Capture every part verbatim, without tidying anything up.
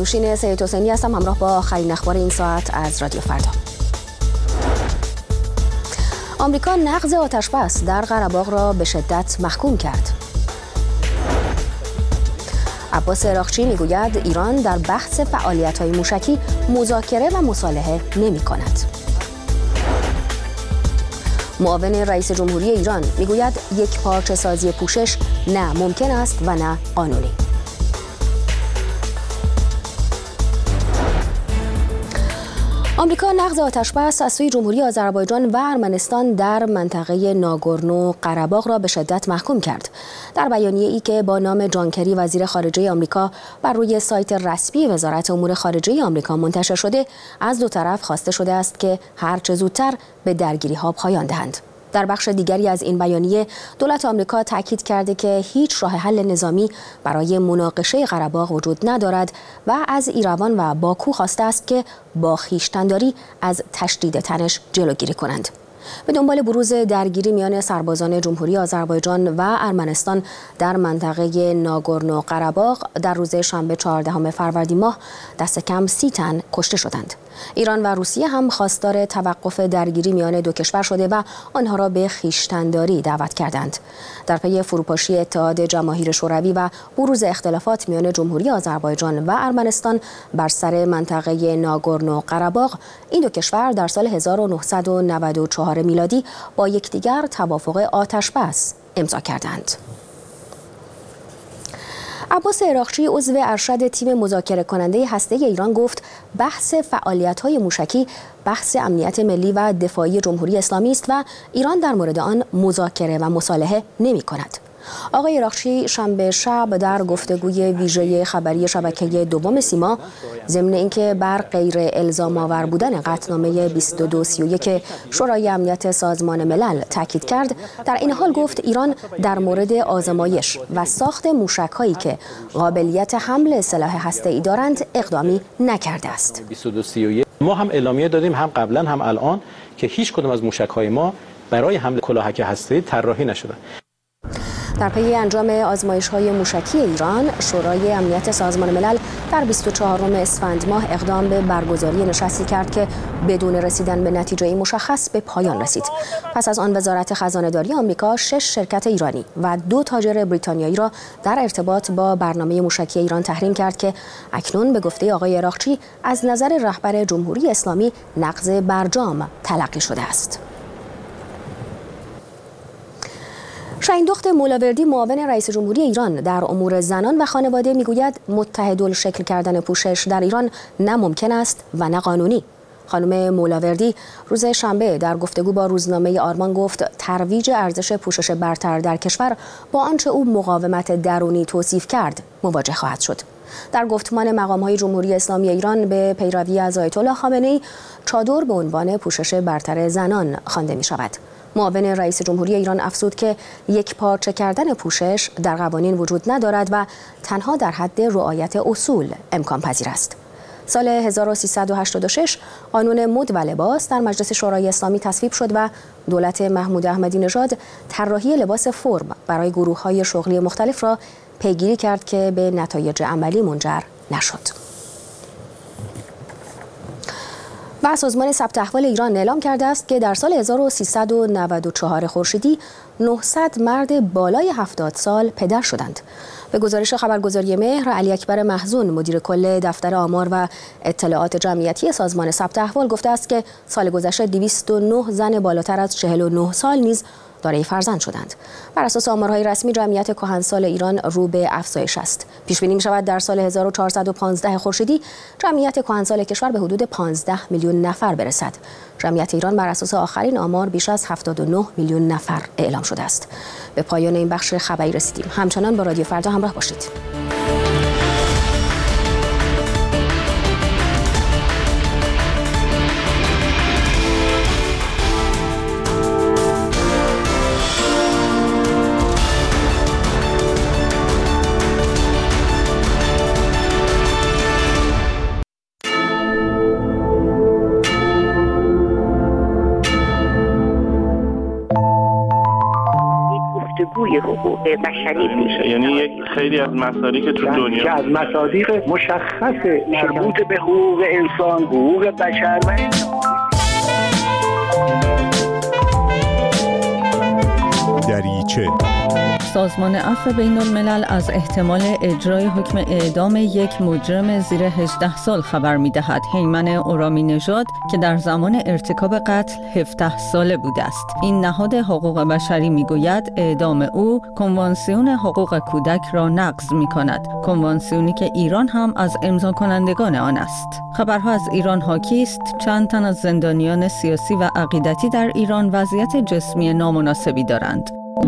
نوشین سید حسینی هستم، همراه با آخرین اخبار این ساعت از رادیو فردا. آمریکا نقض آتش‌بس در قره‌باغ را به شدت محکوم کرد. عباس عراقچی میگوید ایران در بحث فعالیت‌های موشکی مذاکره و مصالحه نمی‌کند. معاون رئیس جمهوری ایران میگوید یک پارچه سازی پوشش نه ممکن است و نه قانونی. آمریکا نقض آتش‌بس از سوی جمهوری آذربایجان و ارمنستان در منطقه ناگورنو قره‌باغ را به شدت محکوم کرد. در بیانیه‌ای که با نام جان کری وزیر خارجه آمریکا بر روی سایت رسمی وزارت امور خارجه آمریکا منتشر شده، از دو طرف خواسته شده است که هر چه زودتر به درگیری‌ها پایان دهند. در بخش دیگری از این بیانیه دولت آمریکا تاکید کرده که هیچ راه حل نظامی برای مناقشه قره‌باغ وجود ندارد و از ایروان و باکو خواسته است که با خویشتن‌داری از تشدید تنش جلوگیری کنند. به دنبال بروز درگیری میان سربازان جمهوری آذربایجان و ارمنستان در منطقه ناگورنو قره‌باغ در روز شنبه چهاردهم فروردین ماه دست کم سی تن کشته شدند. ایران و روسیه هم خواستار توقف درگیری میان دو کشور شده و آنها را به خویشتن‌داری دعوت کردند. در پی فروپاشی اتحاد جماهیر شوروی و بروز اختلافات میان جمهوری آذربایجان و ارمنستان بر سر منطقه ناگورنو قره‌باغ، این دو کشور در سال هزار و نهصد و نود و چهار میلادی با یکدیگر توافق آتش‌بس امضا کردند. عباس عراقچی عضو ارشد تیم مذاکره کننده هسته ایران گفت بحث فعالیت‌های موشکی بحث امنیت ملی و دفاعی جمهوری اسلامی است و ایران در مورد آن مذاکره و مصالحه نمی‌کند. آقای عراقچی شنبه شب در گفتگوی ویژه خبری شبکه دوم سیما ضمن اینکه بر غیر الزام آور بودن قطعنامه بیست و دو سی و یک شورای امنیت سازمان ملل تاکید کرد، در این حال گفت ایران در مورد آزمایش و ساخت موشک‌هایی که قابلیت حمل سلاح هسته‌ای دارند اقدامی نکرده است. بیست و دو سی و یک ما هم اعلامیه دادیم، هم قبلا هم الان، که هیچ کدام از موشک‌های ما برای حمل کلاهک هسته‌ای طراحی نشده. در پی انجام آزمایش‌های موشکی ایران، شورای امنیت سازمان ملل در بیست و چهارم اسفند ماه اقدام به برگزاری نشستی کرد که بدون رسیدن به نتیجه مشخص به پایان رسید. پس از آن وزارت خزانه‌داری آمریکا شش شرکت ایرانی و دو تاجر بریتانیایی را در ارتباط با برنامه موشکی ایران تحریم کرد که اکنون به گفته آقای عراقچی از نظر رهبر جمهوری اسلامی نقض برجام تلقی شده است. شاهین-دخت مولاوردی معاون رئیس جمهوری ایران در امور زنان و خانواده میگوید متحدالشکل کردن پوشش در ایران نه ممکن است و نه قانونی. خانم مولاوردی روز شنبه در گفتگو با روزنامه آرمان گفت ترویج ارزش پوشش برتر در کشور با آنچه او مقاومت درونی توصیف کرد مواجه خواهد شد. در گفتمان مقام‌های جمهوری اسلامی ایران به پیروی از آیت الله خامنه‌ای چادر به عنوان پوشش برتر زنان خوانده می‌شود. معاون رئیس جمهوری ایران افزود که یک پارچه کردن پوشش در قوانین وجود ندارد و تنها در حد رعایت اصول امکان پذیر است. سال هزار و سیصد و هشتاد و شش قانون مد و لباس در مجلس شورای اسلامی تصویب شد و دولت محمود احمدی نژاد طراحی لباس فرم برای گروه‌های شغلی مختلف را پیگیری کرد که به نتایج عملی منجر نشد. و سازمان ثبت احوال ایران اعلام کرده است که در سال هزار و سیصد و نود و چهار خورشیدی نهصد مرد بالای هفتاد سال پدر شدند. به گزارش خبرگزاری مهر، علی اکبر محزون مدیر کل دفتر آمار و اطلاعات جمعیتی سازمان ثبت احوال گفته است که سال گذشته دویست و نه زن بالاتر از چهل و نه سال نیز دارای فرزند شدند. بر اساس آمارهای رسمی جمعیت کهنسال ایران رو به افزایش است. پیش بینی می‌شود در سال هزار و چهارصد و پانزده خورشیدی جمعیت کهنسال کشور به حدود پانزده میلیون نفر برسد. جمعیت ایران بر اساس آخرین آمار بیش از هفتاد و نه میلیون نفر اعلام شده است. به پایان این بخش خبری رسیدیم. همچنان با رادیو فردا همراه باشید. توی حقوق بشری میشه. یعنی یک خیلی از مصادیق که تو دنیا که از مصادیق مشخص مربوط به حقوق انسان، حقوق بشر و دریچه. سازمان عفو بین الملل از احتمال اجرای حکم اعدام یک مجرم زیر هجده سال خبر می‌دهد. هیمن ارامی نژاد که در زمان ارتکاب قتل هفده ساله بوده است. این نهاد حقوق بشری می‌گوید اعدام او کنوانسیون حقوق کودک را نقض می‌کند. کنوانسیونی که ایران هم از امضا کنندگان آن است. خبرها از ایران حاکی است. چند تن از زندانیان سیاسی و عقیدتی در ایران وضعیت جسمی نامناسبی دارند.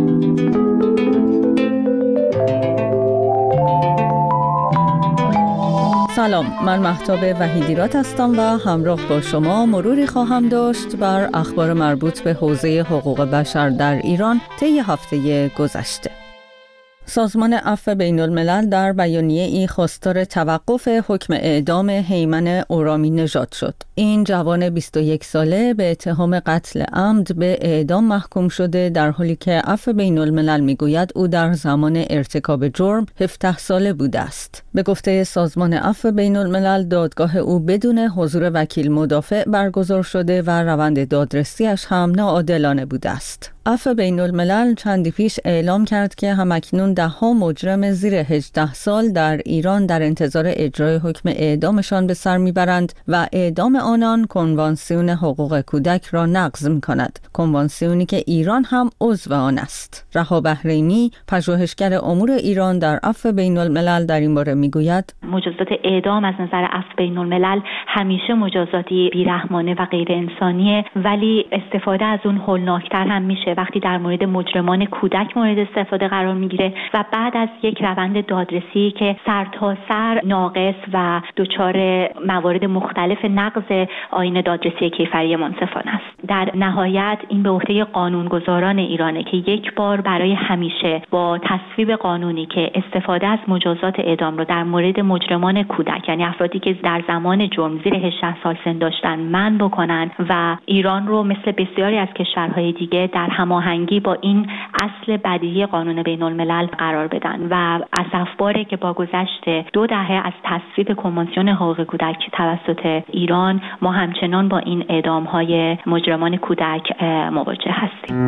سلام، من مهتاب وحیدیرات هستم و همراه با شما مروری خواهم داشت بر اخبار مربوط به حوزه حقوق بشر در ایران طی هفته گذشته. سازمان عفو بین الملل در بیانیه‌ای خواستار توقف حکم اعدام هیمن ارامی نژاد شد. این جوان بیست و یک ساله به اتهام قتل عمد به اعدام محکوم شده، در حالی که عفو بین الملل میگوید او در زمان ارتکاب جرم هفده ساله بوده است. به گفته سازمان عفو بین الملل دادگاه او بدون حضور وکیل مدافع برگزار شده و روند دادرسیش هم ناعادلانه بوده است. عفو بین الملل چندی پیش اعلام کرد که همکنون ده ها مجرم زیر هجده سال در ایران در انتظار اجرای حکم اعدامشان به سر میبرند و اعدام آنان کنوانسیون حقوق کودک را نقض میکند. کنوانسیونی که ایران هم عضو آن است. رها بحرینی، پژوهشگر امور ایران در عفو بین الملل در این باره میگوید مجازات اعدام از نظر عفو بین الملل همیشه مجازاتی بیرحمانه و غیر انسانیه، ولی استفاده از اون هولناکتر هم میشه وقتی در مورد مجرمان کودک مورد استفاده قرار میگیره و بعد از یک روند دادرسی که سر تا سر ناقص و دچار موارد مختلف نقض آیین دادرسی کیفری منصفانه است. در نهایت این به عهده قانونگذاران ایرانه که یک بار برای همیشه با تصویب قانونی که استفاده از مجازات اعدام رو در مورد مجرمان کودک، یعنی افرادی که در زمان جرم زیر هجده سال سن داشتن، منع بکنن و ایران رو مثل بسیاری از کشورهای دیگه در هماهنگی با این اصل بدیهی قانون بین الملل قرار بدن و اسفباره که با گذشت دو دهه از تصویب کنوانسیون حقوق کودک توسط ایران ما همچنان با این اعدام‌های مجرمان کودک مواجه هستیم.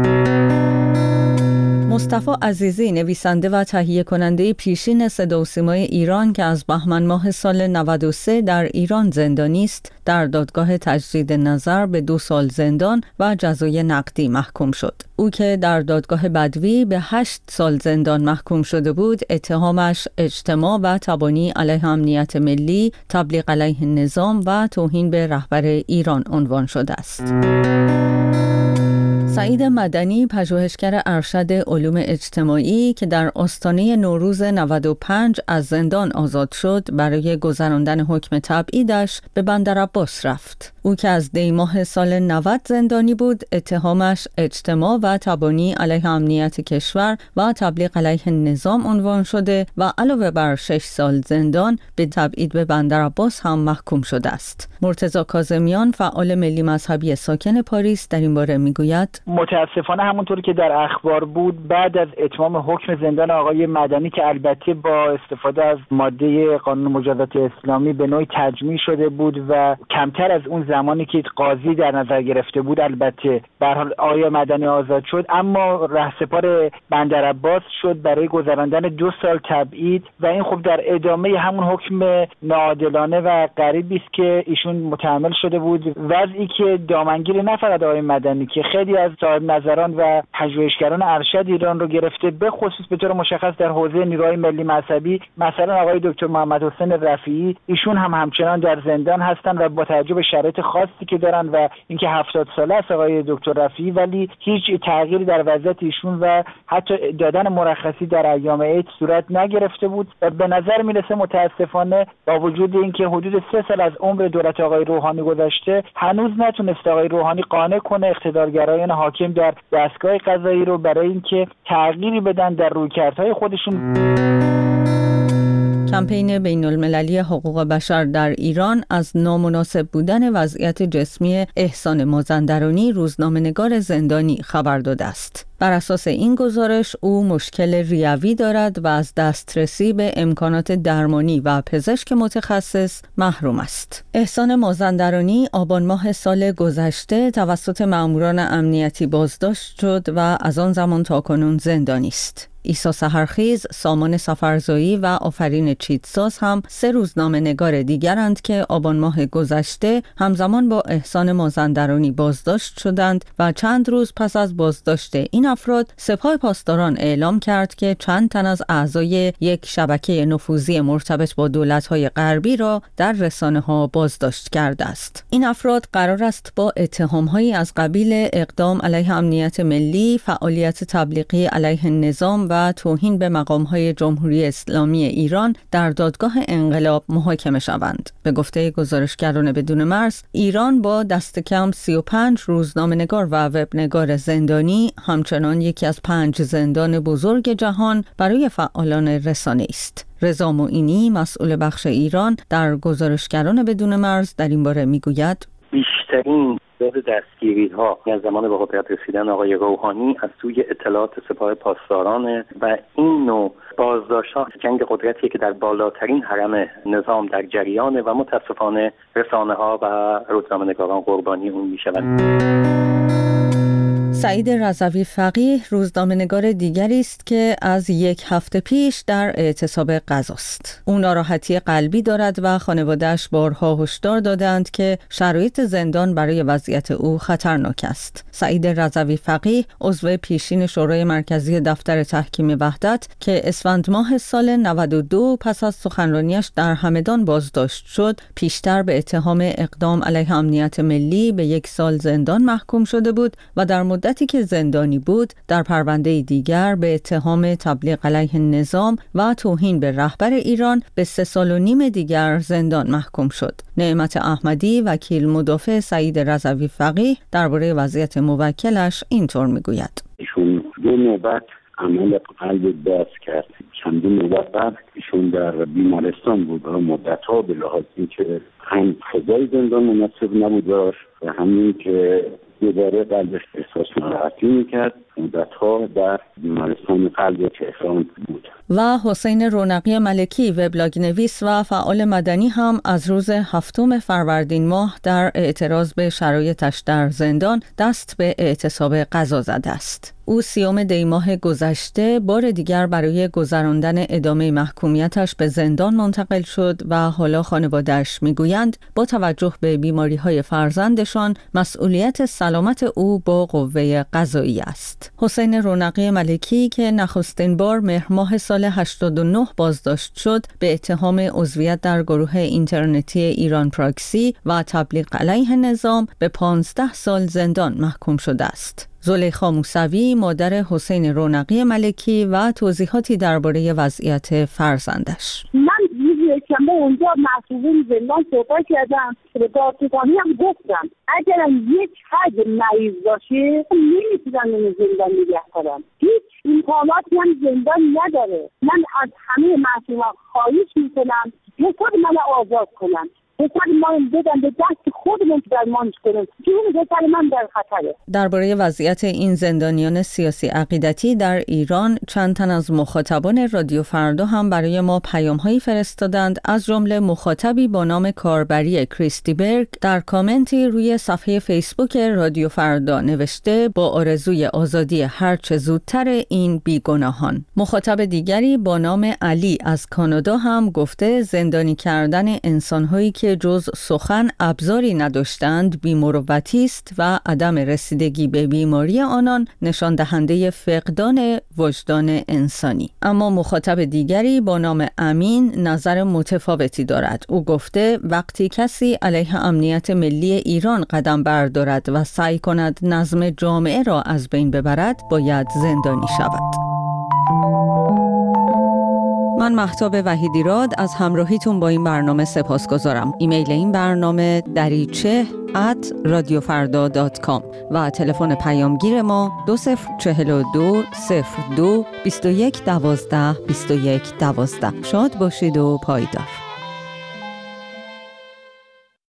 مصطفی عزیزی، نویسنده و تهیه کننده پیشین صدا و سیمای ایران که از بهمن ماه سال نود و سه در ایران زندانی است، در دادگاه تجدید نظر به دو سال زندان و جزای نقدی محکوم شد. او که در دادگاه بدوی به هشت سال زندان محکوم شده بود، اتهامش اجتماع و تبانی علیه امنیت ملی، تبلیغ علیه نظام و توهین به رهبر ایران عنوان شده است. سعید مدنی، پژوهشگر ارشد علوم اجتماعی که در آستانه نوروز نود و پنج از زندان آزاد شد، برای گذراندن حکم تبعیدش به بندرعباس رفت. او که از دی ماه سال نود زندانی بود، اتهامش اجتماع و تبانی علیه امنیت کشور و تبلیغ علیه نظام عنوان شده و علاوه بر شش سال زندان به تبعید به بندرعباس هم محکوم شده است. مرتضی کاظمیان، فعال ملی مذهبی ساکن پاریس، در این باره میگوید متاسفانه همونطور که در اخبار بود، بعد از اتمام حکم زندان آقای مدنی که البته با استفاده از ماده قانون مجازات اسلامی به نوعی تجمیع شده بود و کمتر از اون زمانی که قاضی در نظر گرفته بود، البته به هر حال آقای مدنی آزاد شد، اما رهسپار بندرعباس شد برای گذراندن دو سال تبعید و این خب در ادامه همون حکم ناعادلانه و غریبی است که ایشون متحمل شده بود، وضعی که دامنگیر نه فقط آقای مدنی که خیلی از صاحب نظران و پژوهشگران ارشد ایران رو گرفته، به خصوص به طور مشخص در حوزه نیروهای ملی مذهبی، مثلا آقای دکتر محمد حسین رفیعی، ایشون هم همچنان در زندان هستن و با توجه به شرایط خاصی که دارن و اینکه هفتاد ساله است آقای دکتر رفیعی، ولی هیچ تغییری در وضعیت ایشون و حتی دادن مرخصی در ایام عید صورت نگرفته بود و به نظر میرسه متاسفانه با وجود اینکه حدود سه سال از عمر دولت آقای روحانی گذشته، هنوز نتونسته آقای روحانی قانع کنه اقتدارگرایان حاکم در دستگاه قضایی رو برای اینکه تغییری بدن در رویکردهای خودشون. کمپین بین المللی حقوق بشر در ایران از نامناسب بودن وضعیت جسمی احسان مازندرانی، روزنامه‌نگار زندانی، خبر داده است. بر اساس این گزارش او مشکل ریوی دارد و از دسترسی به امکانات درمانی و پزشک متخصص محروم است. احسان مازندرانی آبان ماه سال گذشته توسط ماموران امنیتی بازداشت شد و از آن زمان تاکنون زندانی است. عیسی سحرخیز، سامان سفرزایی و آفرین چیتساز هم سه روزنامه نگار دیگرند که آبان ماه گذشته همزمان با احسان مازندرانی بازداشت شدند و چند روز پس از بازداشت این افراد سپاه پاسداران اعلام کرد که چند تن از اعضای یک شبکه نفوذی مرتبط با دولت‌های غربی را در رسانه‌ها بازداشت کرده است. این افراد قرار است با اتهام‌هایی از قبیل اقدام علیه امنیت ملی، فعالیت تبلیغی علیه نظام و و توهین به مقام‌های جمهوری اسلامی ایران در دادگاه انقلاب محاکمه شوند. به گفته گزارشگران بدون مرز، ایران با دست کم سی و پنج روزنامه‌نگار و وبنگار زندانی همچنان یکی از پنج زندان بزرگ جهان برای فعالان رسانه است. رضا معینی، مسئول بخش ایران در گزارشگران بدون مرز، در این باره میگوید: بیشترین تعداد دستگیری‌ها از زمان به قدرت رسیدن آقای روحانی از سوی اطلاعات سپاه پاسداران و این نوع بازداشت‌ها جنگ قدرتی که در بالاترین حرم نظام در جریانه و متاسفانه رسانه‌ها و روزنامه‌نگاران قربانی اون می‌شوند. سعید رضوی فقیه روزنامه‌نگار دیگری است که از یک هفته پیش در اعتصاب غذاست. او ناراحتی قلبی دارد و خانواده‌اش بارها هشدار دادند که شرایط زندان برای وضعیت او خطرناک است. سعید رضوی فقیه عضو پیشین شورای مرکزی دفتر تحکیم وحدت که اسفند ماه سال نود و دو پس از سخنرانیش در همدان بازداشت شد، پیشتر به اتهام اقدام علیه امنیت ملی به یک سال زندان محکوم شده بود و در مدتی که زندانی بود در پرونده دیگر به اتهام تبلیغ علیه نظام و توهین به رهبر ایران به سه سال و نیم دیگر زندان محکوم شد. نعمت احمدی، وکیل مدافع سعید رضوی فقیه، درباره وضعیت موکلش اینطور میگوید: ایشون دو نوبت عمل قلب باز کرد. چندین نوبت بعد ایشون در بیمارستان بود و مدت‌ها به لحاظ اینکه هم فضای زندان مناسب نبود و همین که دوباره قلبش احساس ناراحتی میکرد، مدت‌ها در بیمارستان قلب تهران بود. و حسین رونقی ملکی، وبلاگ نویس و فعال مدنی، هم از روز هفتم فروردین ماه در اعتراض به شرایطش در زندان دست به اعتصاب غذا زده است. او سیوم دی ماه گذشته بار دیگر برای گذراندن ادامه محکومیتش به زندان منتقل شد و حالا خانواده‌اش میگویند با توجه به بیماری‌های فرزندشان مسئولیت سلامت او با قوه قضاییه است. حسین رونقی ملکی که نخستین بار مهر ماه سال هشتاد و نه بازداشت شد به اتهام عضویت در گروه اینترنتی ایران پراکسی و تبلیغ علیه نظام به پانزده سال زندان محکوم شده است. زلیخا موسوی، مادر حسین رونقی ملکی، و توضیحاتی درباره وضعیت فرزندش. من یکشنبه اونجا مسئولین زندان صحبت کردم، به دادستانی هم گفتم اگرم یک حد مریض باشه نمیتونن اون زندان نگه دارن، هیچ امکاناتی هم زندان نداره. من از همه مسئولان خواهش میکنم که خود من آزاد کنن، بسیار ما بدن به دست خودمون که درمانش کنیم، که اون بسیار من در خطره. درباره وضعیت این زندانیان سیاسی عقیدتی در ایران چند تن از مخاطبان رادیو فردا هم برای ما پیام‌هایی فرستادند، از جمله مخاطبی با نام کاربری کریستی برگ در کامنتی روی صفحه فیسبوک رادیو فردا نوشته با آرزوی آزادی هرچه زودتر این بیگناهان. مخاطب دیگری با نام علی از کانادا هم گفته زندانی کردن انسان‌هایی که که جز سخن ابزاری نداشتند بی‌مروتی است و عدم رسیدگی به بیماری آنان نشان دهنده فقدان وجدان انسانی. اما مخاطب دیگری با نام امین نظر متفاوتی دارد. او گفته وقتی کسی علیه امنیت ملی ایران قدم بردارد و سعی کند نظم جامعه را از بین ببرد باید زندانی شود. من مهتاب وحیدیراد از همراهیتون با این برنامه سپاسگزارم. ایمیل این برنامه دریچه ات رادیو فردا دات کام و تلفن پیامگیر ما دو صفر چهل و دو صفر دو بیست و یک دوازده بیست و یک دوازده. شاد باشید و پایدار.